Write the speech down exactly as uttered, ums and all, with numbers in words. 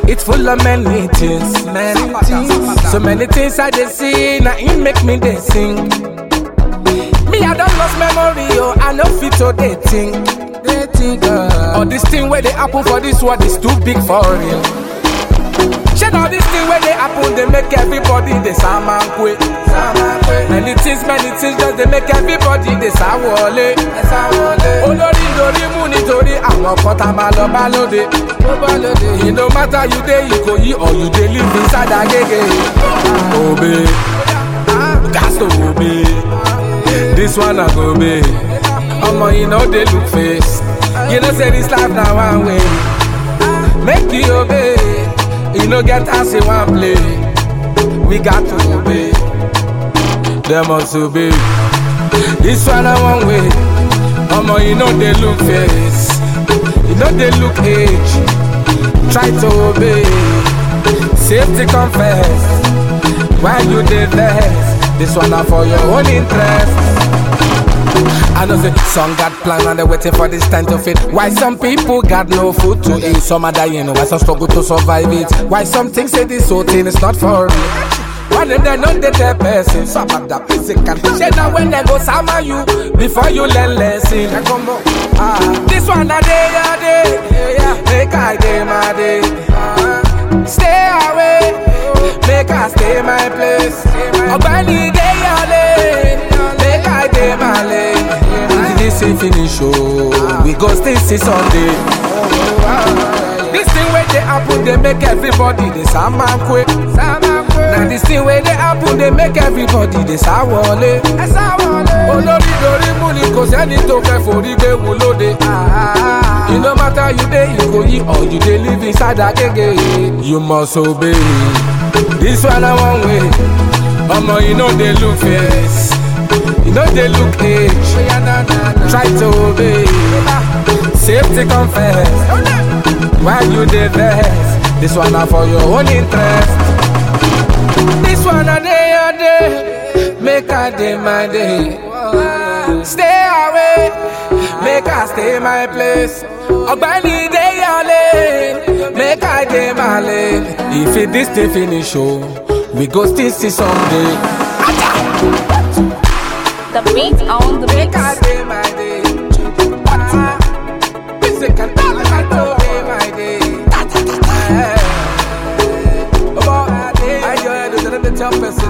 It's full of many things, many things. So many things I dey see, now it make me dey sing. Me I don't lost memory, oh, I know fit to they think, they think. Uh, all this thing where they happen for this world is too big for real. Shit, all this thing where they happen, they make everybody they saman quick. Many things, many things, just they make everybody they sawole. Olori lori muni tori, àwọn kan tá máa lọ bá lóde. It no matter you dey Ikoyi or you dey live inside Agege. Obey, gas to obey. This one I go obey. Omo, you know they look face. You know say this life now one way. Make you obey. You know get us in one play. We got to obey. They must obey. This one I one way. Omo, you know they look face. You know they look age. Try to obey. Safety confess. Why you did that? This one are for your own interest. I know the some got plan and they waiting for this time to fit. Why some people got no food to eat? Some are dying, why some struggle to survive it? Why some things say this whole thing is not for real? One of them not the third person, some of the physical. Shit now when they go summer you before you learn lesson. Ah, this one a day a day, make I day my day. Stay away, make I stay my place. Obani day a day, make I day my lane. This ain't finish, oh, we go still see Sunday. This thing where they happen, they make everybody they saman quick. Now this thing where they happen, they make everybody they sawole. Olori lori muni kò sẹ́ni tó fẹ́ forí gbé wò lóde. It no matter you dey Ikoyi or you dey live inside Agege. You must obey. This one I one way. Omo, you know they look face. You know they look age. Try to obey. Safety confess. Why you dey vex? This one are for your own interest. This one a day a day, make I day my day. Stay away, make I stay my place. Ogbani day a lane, make I day my lane. If it this thing finish, oh, we go still see someday. The beat on the Make I mix. day my day. This is can tell I day my day. Oh, I enjoy it, the toughest.